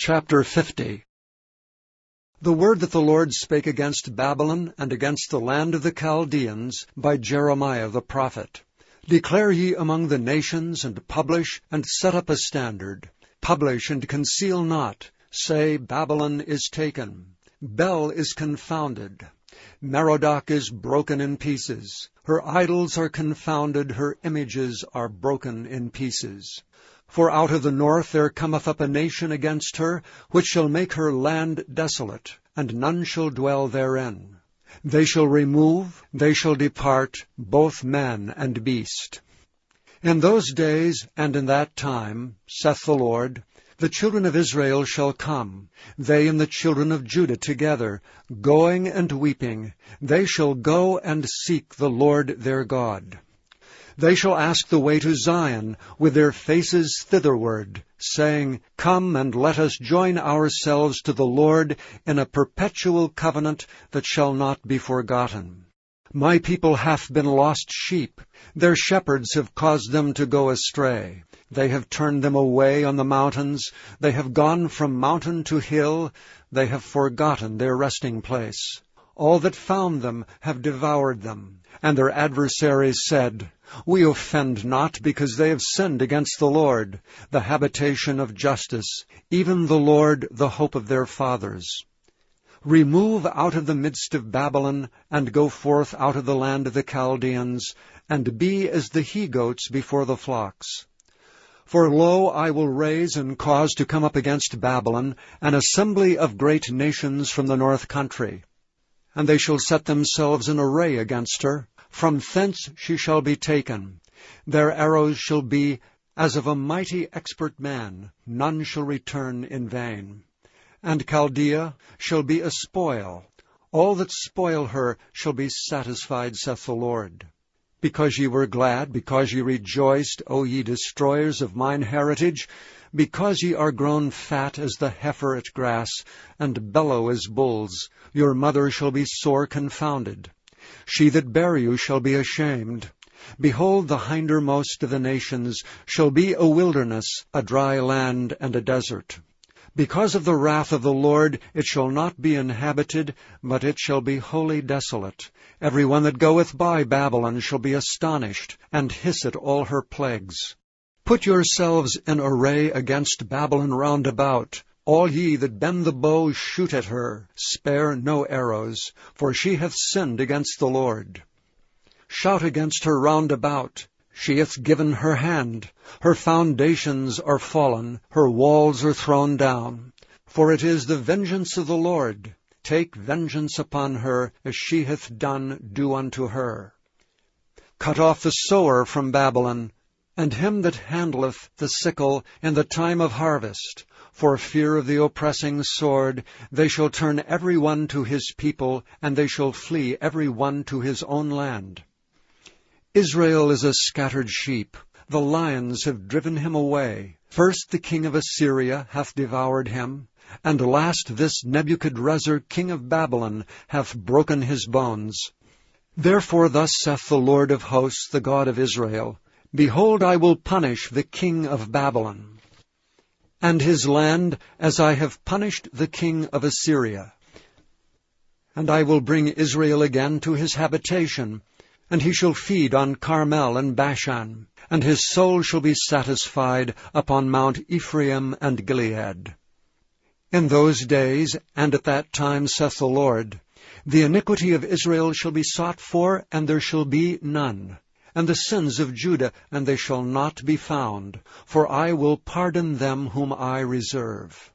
Chapter 50. The word that the Lord spake against Babylon and against the land of the Chaldeans by Jeremiah the prophet. Declare ye among the nations, and publish, and set up a standard. Publish, and conceal not. Say, Babylon is taken. Bel is confounded. Merodach is broken in pieces. Her idols are confounded, her images are broken in pieces. For out of the north there cometh up a nation against her, which shall make her land desolate, and none shall dwell therein. They shall remove, they shall depart, both man and beast. In those days and in that time, saith the Lord, the children of Israel shall come, they and the children of Judah together, going and weeping. They shall go and seek the Lord their God. They shall ask the way to Zion, with their faces thitherward, saying, Come and let us join ourselves to the Lord in a perpetual covenant that shall not be forgotten. My people hath been lost sheep. Their shepherds have caused them to go astray. They have turned them away on the mountains. They have gone from mountain to hill. They have forgotten their resting place. All that found them have devoured them. And their adversaries said, We offend not, because they have sinned against the Lord, the habitation of justice, even the Lord, the hope of their fathers. Remove out of the midst of Babylon, and go forth out of the land of the Chaldeans, and be as the he-goats before the flocks. For lo, I will raise and cause to come up against Babylon an assembly of great nations from the north country. And they shall set themselves in array against her. From thence she shall be taken. Their arrows shall be as of a mighty expert man. None shall return in vain. And Chaldea shall be a spoil. All that spoil her shall be satisfied, saith the Lord. Because ye were glad, because ye rejoiced, O ye destroyers of mine heritage, because ye are grown fat as the heifer at grass, and bellow as bulls, your mother shall be sore confounded. She that bare you shall be ashamed. Behold, the hindermost of the nations shall be a wilderness, a dry land, and a desert. Because of the wrath of the Lord it shall not be inhabited, but it shall be wholly desolate. Every one that goeth by Babylon shall be astonished, and hiss at all her plagues. Put yourselves in array against Babylon round about. All ye that bend the bow, shoot at her. Spare no arrows, for she hath sinned against the Lord. Shout against her round about. She hath given her hand. Her foundations are fallen, her walls are thrown down. For it is the vengeance of the Lord. Take vengeance upon her, as she hath done, do unto her. Cut off the sower from Babylon, and him that handleth the sickle in the time of harvest. For fear of the oppressing sword, they shall turn every one to his people, and they shall flee every one to his own land. Israel is a scattered sheep. The lions have driven him away. First the king of Assyria hath devoured him, and last this Nebuchadrezzar king of Babylon hath broken his bones. Therefore thus saith the Lord of hosts, the God of Israel, Behold, I will punish the king of Babylon, and his land as I have punished the king of Assyria. And I will bring Israel again to his habitation, and he shall feed on Carmel and Bashan, and his soul shall be satisfied upon Mount Ephraim and Gilead. In those days, and at that time, saith the Lord, the iniquity of Israel shall be sought for, and there shall be none, and the sins of Judah, and they shall not be found, for I will pardon them whom I reserve.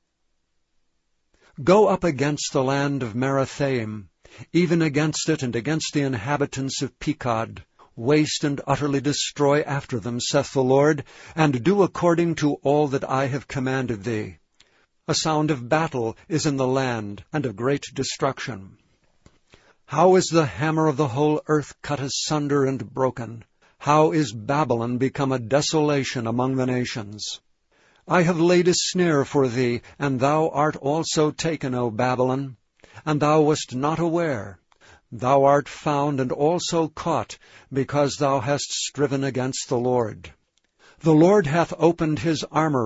Go up against the land of Merathaim, even against it, and against the inhabitants of Pekod. Waste and utterly destroy after them, saith the Lord, and do according to all that I have commanded thee. A sound of battle is in the land, and of great destruction. How is the hammer of the whole earth cut asunder and broken? How is Babylon become a desolation among the nations? I have laid a snare for thee, and thou art also taken, O Babylon, and thou wast not aware. Thou art found and also caught, because thou hast striven against the Lord. The Lord hath opened his armory,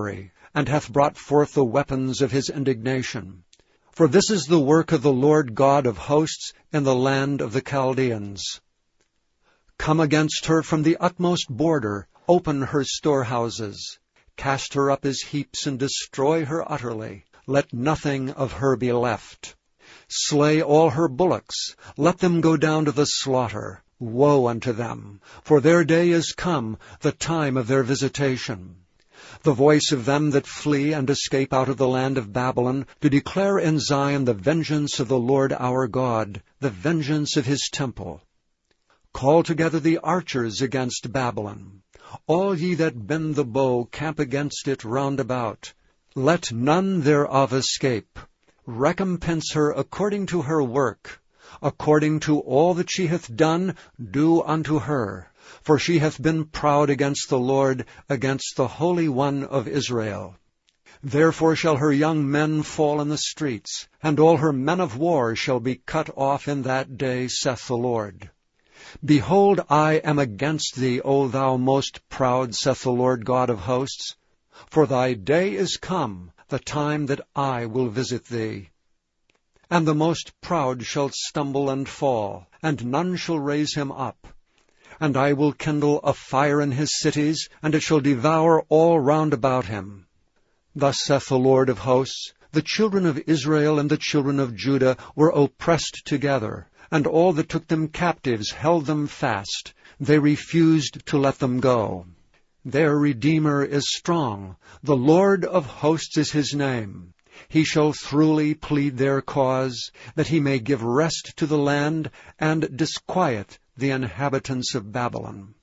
and hath brought forth the weapons of his indignation. For this is the work of the Lord God of hosts in the land of the Chaldeans. Come against her from the utmost border, open her storehouses. Cast her up as heaps, and destroy her utterly. Let nothing of her be left. Slay all her bullocks. Let them go down to the slaughter. Woe unto them! For their day is come, the time of their visitation. The voice of them that flee and escape out of the land of Babylon, to declare in Zion the vengeance of the Lord our God, the vengeance of his temple. Call together the archers against Babylon. All ye that bend the bow, camp against it round about. Let none thereof escape. Recompense her according to her work. According to all that she hath done, do unto her. For she hath been proud against the Lord, against the Holy One of Israel. Therefore shall her young men fall in the streets, and all her men of war shall be cut off in that day, saith the Lord. Behold, I am against thee, O thou most proud, saith the Lord God of hosts. For thy day is come, the time that I will visit thee. And the most proud shall stumble and fall, and none shall raise him up. And I will kindle a fire in his cities, and it shall devour all round about him. Thus saith the Lord of hosts, the children of Israel and the children of Judah were oppressed together, and all that took them captives held them fast. They refused to let them go. Their Redeemer is strong. The Lord of hosts is his name. He shall throughly plead their cause, that he may give rest to the land, and disquiet the inhabitants of Babylon.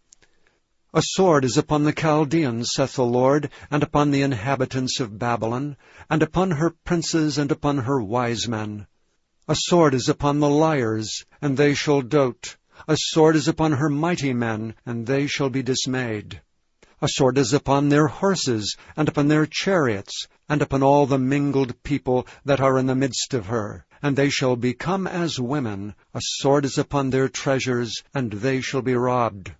A sword is upon the Chaldeans, saith the Lord, and upon the inhabitants of Babylon, and upon her princes, and upon her wise men. A sword is upon the liars, and they shall dote. A sword is upon her mighty men, and they shall be dismayed. A sword is upon their horses, and upon their chariots, and upon all the mingled people that are in the midst of her, and they shall become as women. A sword is upon their treasures, and they shall be robbed.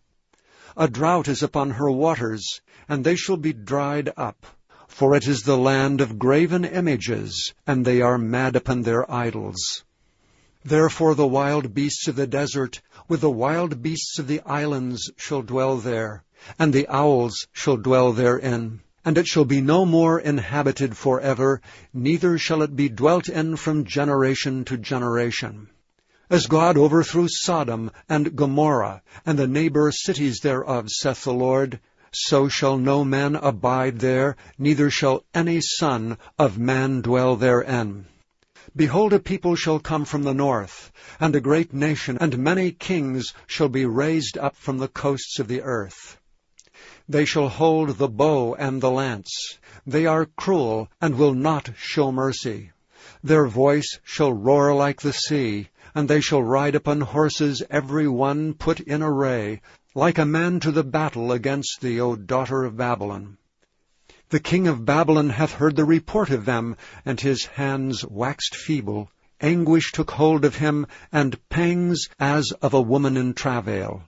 A drought is upon her waters, and they shall be dried up. For it is the land of graven images, and they are mad upon their idols. Therefore the wild beasts of the desert, with the wild beasts of the islands, shall dwell there, and the owls shall dwell therein. And it shall be no more inhabited forever, neither shall it be dwelt in from generation to generation. As God overthrew Sodom and Gomorrah, and the neighbor cities thereof, saith the Lord, so shall no man abide there, neither shall any son of man dwell therein. Behold, a people shall come from the north, and a great nation, and many kings shall be raised up from the coasts of the earth. They shall hold the bow and the lance. They are cruel, and will not show mercy. Their voice shall roar like the sea, and they shall ride upon horses, every one put in array, like a man to the battle against thee, O daughter of Babylon. The king of Babylon hath heard the report of them, and his hands waxed feeble. Anguish took hold of him, and pangs as of a woman in travail.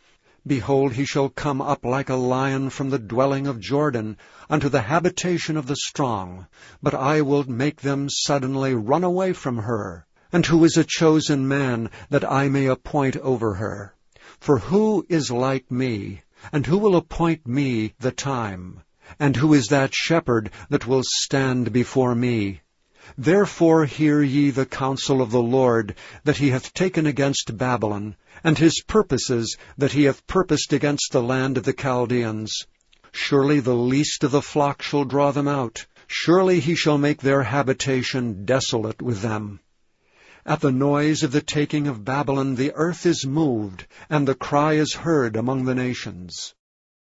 Behold, he shall come up like a lion from the dwelling of Jordan, unto the habitation of the strong. But I will make them suddenly run away from her. And who is a chosen man, that I may appoint over her? For who is like me, and who will appoint me the time? And who is that shepherd that will stand before me? Therefore hear ye the counsel of the Lord, that he hath taken against Babylon, and his purposes that he hath purposed against the land of the Chaldeans. Surely the least of the flock shall draw them out. Surely he shall make their habitation desolate with them. At the noise of the taking of Babylon the earth is moved, and the cry is heard among the nations.